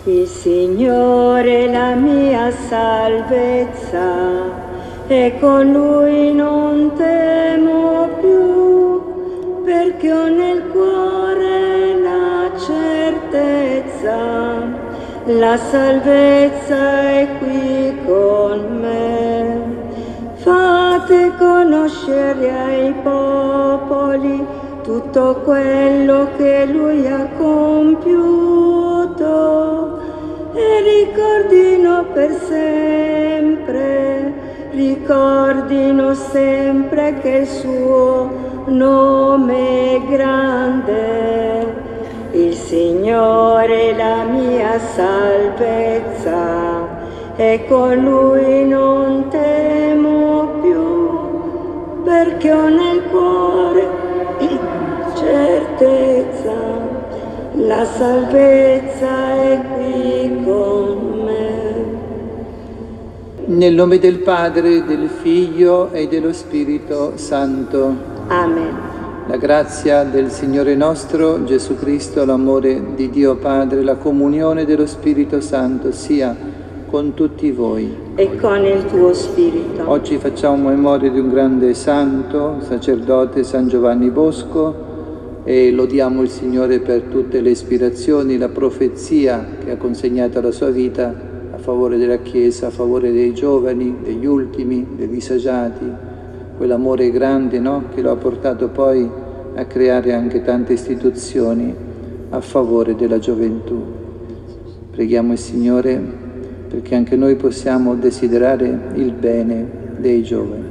Il Signore è la mia salvezza e con Lui non temo più, perché ho nel cuore la certezza, la salvezza è qui con me. Fate conoscere ai popoli tutto quello che Lui ha compiuto e ricordino sempre che il suo nome è grande. Il Signore è la mia salvezza e con Lui non temo più, perché ho nel cuore certezza, la salvezza è qui con me. Nel nome del Padre, del Figlio e dello Spirito Santo. Amen. La grazia del Signore nostro Gesù Cristo, l'amore di Dio Padre, la comunione dello Spirito Santo sia con tutti voi. E con il tuo spirito. Oggi facciamo memoria di un grande santo, sacerdote, San Giovanni Bosco, e lodiamo il Signore per tutte le ispirazioni, la profezia che ha consegnato alla sua vita a favore della Chiesa, a favore dei giovani, degli ultimi, dei disagiati, quell'amore grande, no? Che lo ha portato poi a creare anche tante istituzioni a favore della gioventù. Preghiamo il Signore perché anche noi possiamo desiderare il bene dei giovani.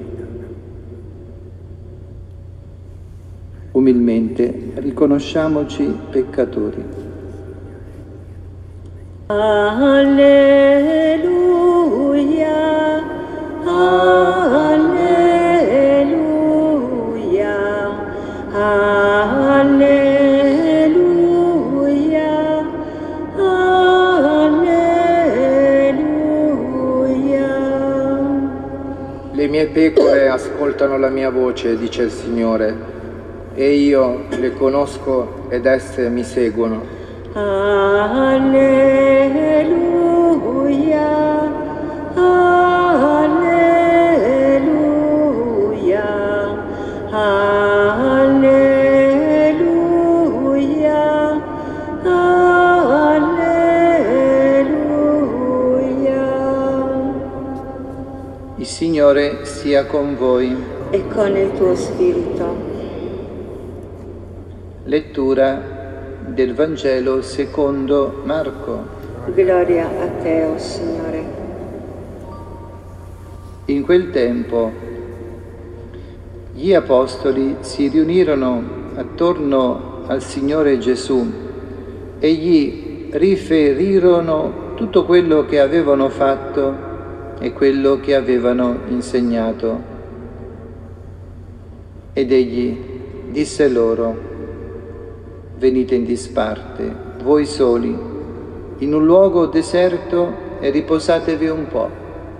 Umilmente riconosciamoci peccatori. Alleluia, alleluia, alleluia, alleluia. Le mie pecore ascoltano la mia voce, dice il Signore, e io le conosco ed esse mi seguono. Alleluia, alleluia, alleluia, alleluia. Il Signore sia con voi. E con il tuo spirito. Lettura del Vangelo secondo Marco. Gloria a te, o Signore. In quel tempo gli apostoli si riunirono attorno al Signore Gesù e gli riferirono tutto quello che avevano fatto e quello che avevano insegnato. Ed egli disse loro: venite in disparte, voi soli, in un luogo deserto e riposatevi un po'.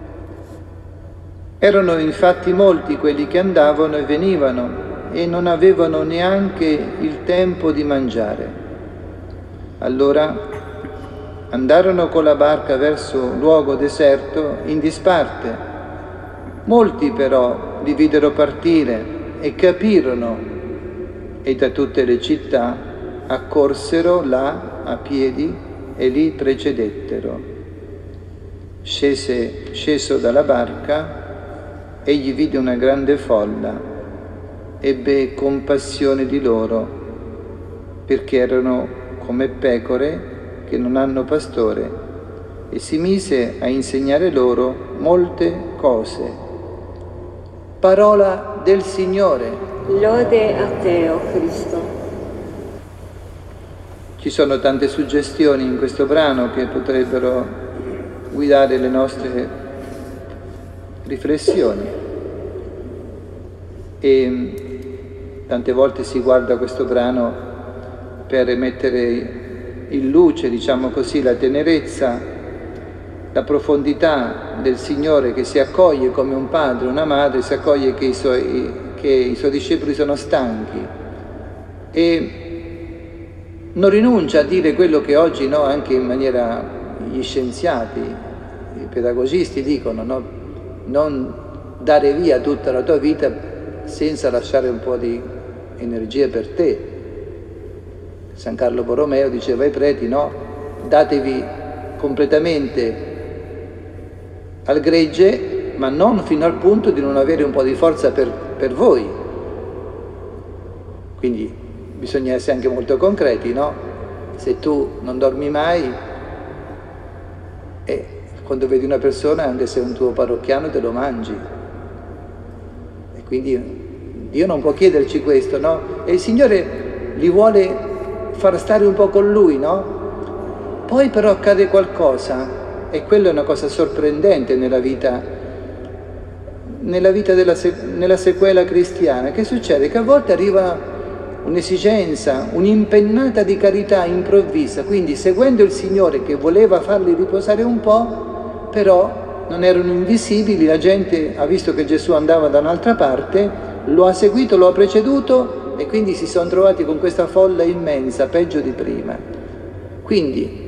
Erano infatti molti quelli che andavano e venivano e non avevano neanche il tempo di mangiare. Allora andarono con la barca verso un luogo deserto in disparte. Molti però li videro partire e capirono, e da tutte le città accorsero là a piedi e li precedettero. Sceso dalla barca, egli vide una grande folla, ebbe compassione di loro, perché erano come pecore che non hanno pastore, e si mise a insegnare loro molte cose. Parola del Signore. Lode a te, o Cristo. Ci sono tante suggestioni in questo brano che potrebbero guidare le nostre riflessioni. E tante volte si guarda questo brano per mettere in luce, diciamo così, la tenerezza, la profondità del Signore che si accoglie come un padre, una madre, si accoglie che i suoi discepoli sono stanchi e non rinuncia a dire quello che oggi, no, anche in maniera gli scienziati, i pedagogisti dicono, no? Non dare via tutta la tua vita senza lasciare un po' di energia per te. San Carlo Borromeo diceva ai preti, no? Datevi completamente al gregge, ma non fino al punto di non avere un po' di forza per voi. Quindi bisogna essere anche molto concreti, no? Se tu non dormi mai, quando vedi una persona, anche se è un tuo parrocchiano, te lo mangi. E quindi Dio non può chiederci questo, no? E il Signore li vuole far stare un po' con Lui, no? Poi però accade qualcosa, e quello è una cosa sorprendente nella vita nella sequela cristiana. Che succede? Che a volte arriva un'esigenza, un'impennata di carità improvvisa, quindi seguendo il Signore che voleva farli riposare un po', però non erano invisibili, la gente ha visto che Gesù andava da un'altra parte, lo ha seguito, lo ha preceduto e quindi si sono trovati con questa folla immensa, peggio di prima. Quindi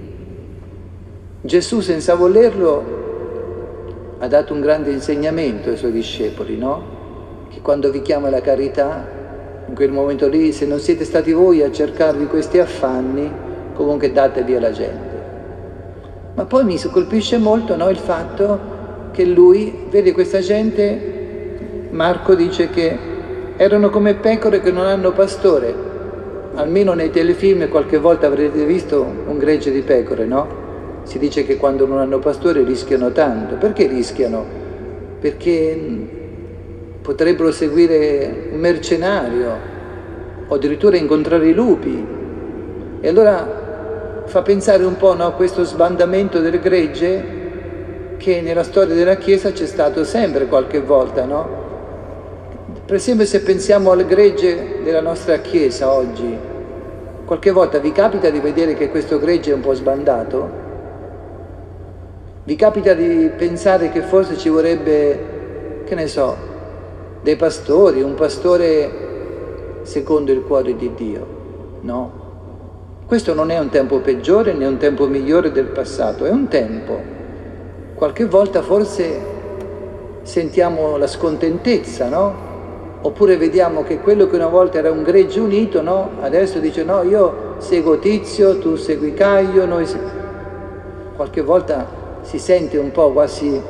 Gesù, senza volerlo, ha dato un grande insegnamento ai suoi discepoli, no? Che quando vi chiama la carità, in quel momento lì, se non siete stati voi a cercarvi questi affanni, comunque datevi alla gente. Ma poi mi colpisce molto, no, il fatto che lui vede questa gente, Marco dice che erano come pecore che non hanno pastore. Almeno nei telefilm qualche volta avrete visto un gregge di pecore, no? Si dice che quando non hanno pastore rischiano tanto. Perché rischiano? Perché potrebbero seguire un mercenario o addirittura incontrare i lupi. E allora fa pensare un po', no, a questo sbandamento del gregge che nella storia della Chiesa c'è stato sempre qualche volta, no? Per esempio, se pensiamo al gregge della nostra Chiesa oggi, qualche volta vi capita di vedere che questo gregge è un po' sbandato? Vi capita di pensare che forse ci vorrebbe, che ne so, dei pastori, un pastore secondo il cuore di Dio? No. Questo non è un tempo peggiore né un tempo migliore del passato, è un tempo. Qualche volta forse sentiamo la scontentezza, no? Oppure vediamo che quello che una volta era un gregge unito, no? Adesso dice no, io seguo Tizio, tu segui Caio, qualche volta si sente un po' quasi,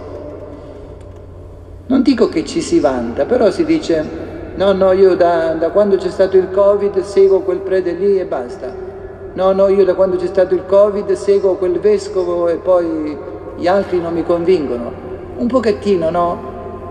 non dico che ci si vanta, però si dice no, io da quando c'è stato il Covid seguo quel prete lì e basta. No, io da quando c'è stato il Covid seguo quel vescovo e poi gli altri non mi convincono. Un pochettino, no?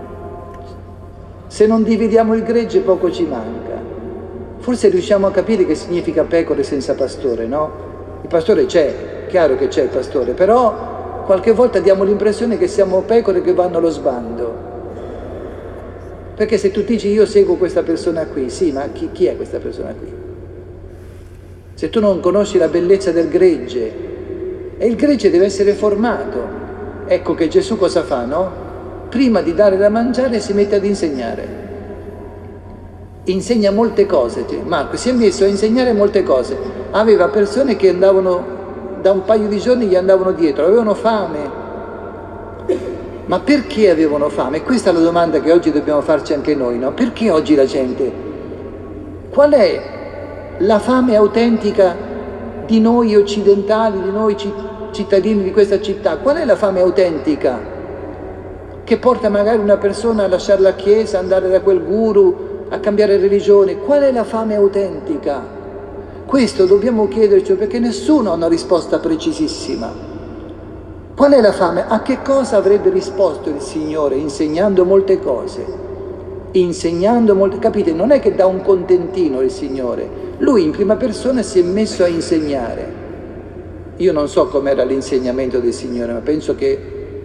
Se non dividiamo il gregge poco ci manca. Forse riusciamo a capire che significa pecore senza pastore, no? Il pastore c'è, chiaro che c'è il pastore, però qualche volta diamo l'impressione che siamo pecore che vanno allo sbando. Perché se tu dici io seguo questa persona qui, sì, ma chi è questa persona qui? Se tu non conosci la bellezza del gregge, e il gregge deve essere formato. Ecco che Gesù cosa fa, no? Prima di dare da mangiare si mette ad insegnare. Insegna molte cose. Marco si è messo a insegnare molte cose. Aveva persone che andavano, da un paio di giorni gli andavano dietro, avevano fame. Ma perché avevano fame? Questa è la domanda che oggi dobbiamo farci anche noi, no? Perché oggi la gente? Qual è la fame autentica di noi occidentali, di noi cittadini di questa città? Qual è la fame autentica che porta magari una persona a lasciare la chiesa, andare da quel guru, a cambiare religione? Qual è la fame autentica? Questo dobbiamo chiederci, perché nessuno ha una risposta precisissima. Qual è la fame? A che cosa avrebbe risposto il Signore insegnando molte cose? Capite? Non è che dà un contentino il Signore. Lui in prima persona si è messo a insegnare. Io non so com'era l'insegnamento del Signore, ma penso che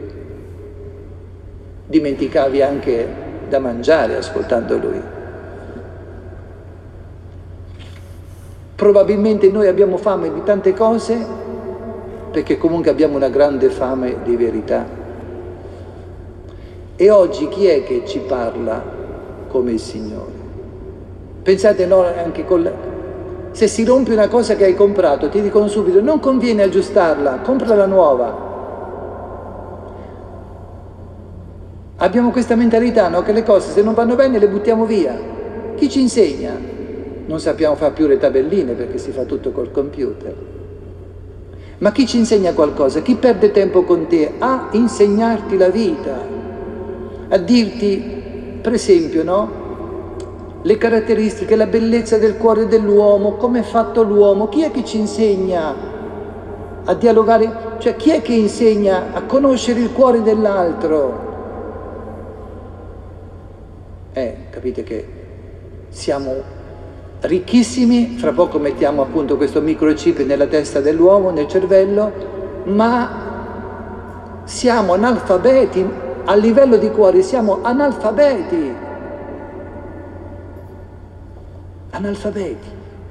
dimenticavi anche da mangiare ascoltando Lui. Probabilmente noi abbiamo fame di tante cose perché comunque abbiamo una grande fame di verità. E oggi chi è che ci parla come il Signore? Pensate, no, anche Se si rompe una cosa che hai comprato, ti dicono subito, non conviene aggiustarla, comprala nuova. Abbiamo questa mentalità, no? Che le cose se non vanno bene le buttiamo via. Chi ci insegna? Non sappiamo fare più le tabelline perché si fa tutto col computer. Ma chi ci insegna qualcosa? Chi perde tempo con te a insegnarti la vita? A dirti, per esempio, no? Le caratteristiche, la bellezza del cuore dell'uomo, come è fatto l'uomo. Chi è che ci insegna a dialogare? Cioè, chi è che insegna a conoscere il cuore dell'altro? Capite che siamo ricchissimi, fra poco mettiamo appunto questo microchip nella testa dell'uomo, nel cervello, ma siamo analfabeti, a livello di cuore siamo analfabeti. Analfabeti.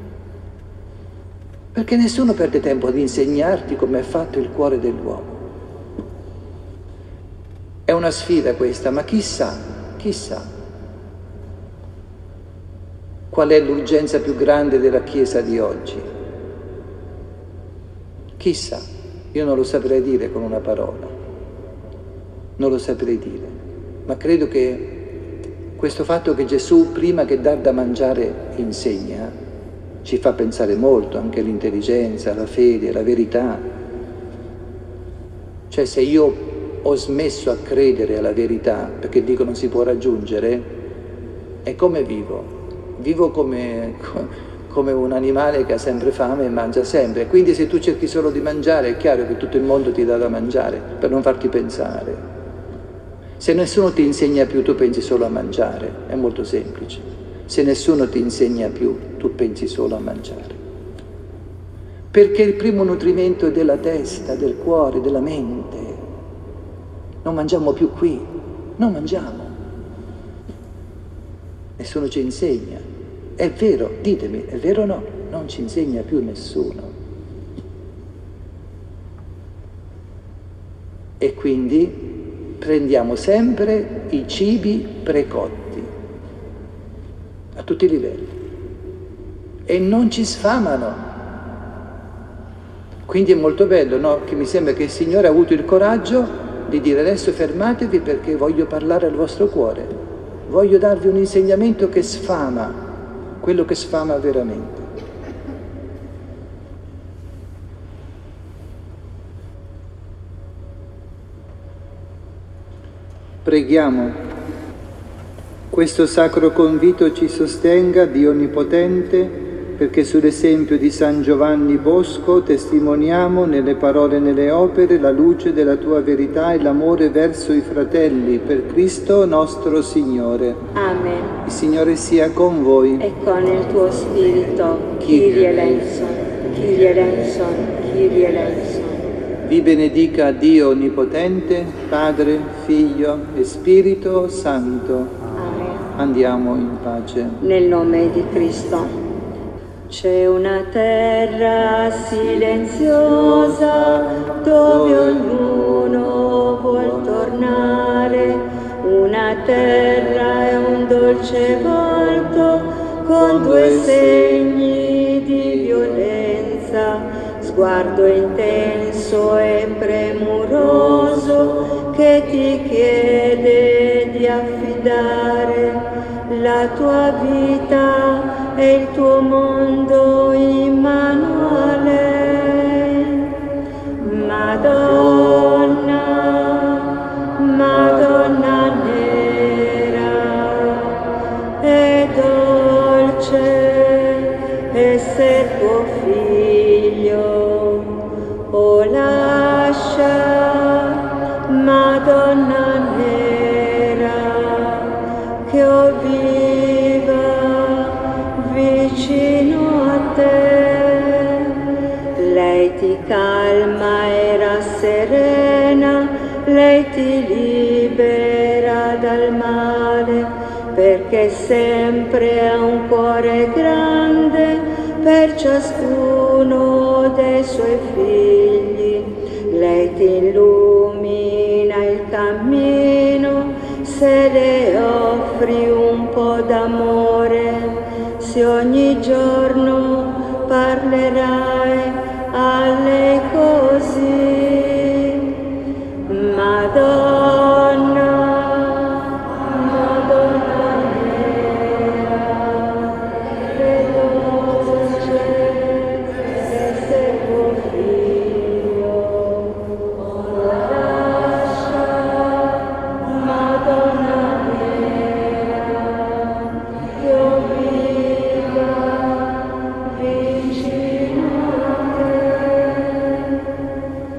Perché nessuno perde tempo ad insegnarti come è fatto il cuore dell'uomo. È una sfida questa, ma chissà qual è l'urgenza più grande della Chiesa di oggi. Chissà, io non lo saprei dire con una parola, non lo saprei dire, ma credo che questo fatto che Gesù, prima che dar da mangiare, insegna, ci fa pensare molto, anche l'intelligenza, la fede, la verità. Cioè, se io ho smesso a credere alla verità, perché dico non si può raggiungere, è come vivo? Vivo come un animale che ha sempre fame e mangia sempre. Quindi se tu cerchi solo di mangiare, è chiaro che tutto il mondo ti dà da mangiare, per non farti pensare. Se nessuno ti insegna più, tu pensi solo a mangiare. È molto semplice. Se nessuno ti insegna più, tu pensi solo a mangiare. Perché il primo nutrimento è della testa, del cuore, della mente. Non mangiamo più qui, non mangiamo. Nessuno ci insegna. È vero, ditemi, è vero o no? Non ci insegna più nessuno. E quindi prendiamo sempre i cibi precotti, a tutti i livelli, e non ci sfamano. Quindi è molto bello, no? Che mi sembra che il Signore ha avuto il coraggio di dire adesso fermatevi perché voglio parlare al vostro cuore, voglio darvi un insegnamento che sfama, quello che sfama veramente. Preghiamo. Questo sacro convito ci sostenga, Dio Onnipotente, perché sull'esempio di San Giovanni Bosco testimoniamo nelle parole e nelle opere la luce della tua verità e l'amore verso i fratelli, per Cristo nostro Signore. Amen. Il Signore sia con voi. E con il tuo spirito. Kyrie eleison, Kyrie eleison, Kyrie eleison. Vi benedica Dio Onnipotente, Padre, Figlio e Spirito Santo. Amen. Andiamo in pace. Nel nome di Cristo. C'è una terra silenziosa dove ognuno vuol tornare, una terra e un dolce volto con due segni di violenza, sguardo intenso e premuroso che ti chiede di affidare la tua vita e il tuo mondo in mano a lei. Madonna, Madonna nera e dolce esser tuo figlio, o lascia, Madonna nera, che io viva vicino a te. Lei ti calma e rasserena, lei ti libera dal male, perché sempre ha un cuore grande per ciascuno dei suoi figli. Lei ti illumina il cammino se le offri un po' d'amore, se ogni giorno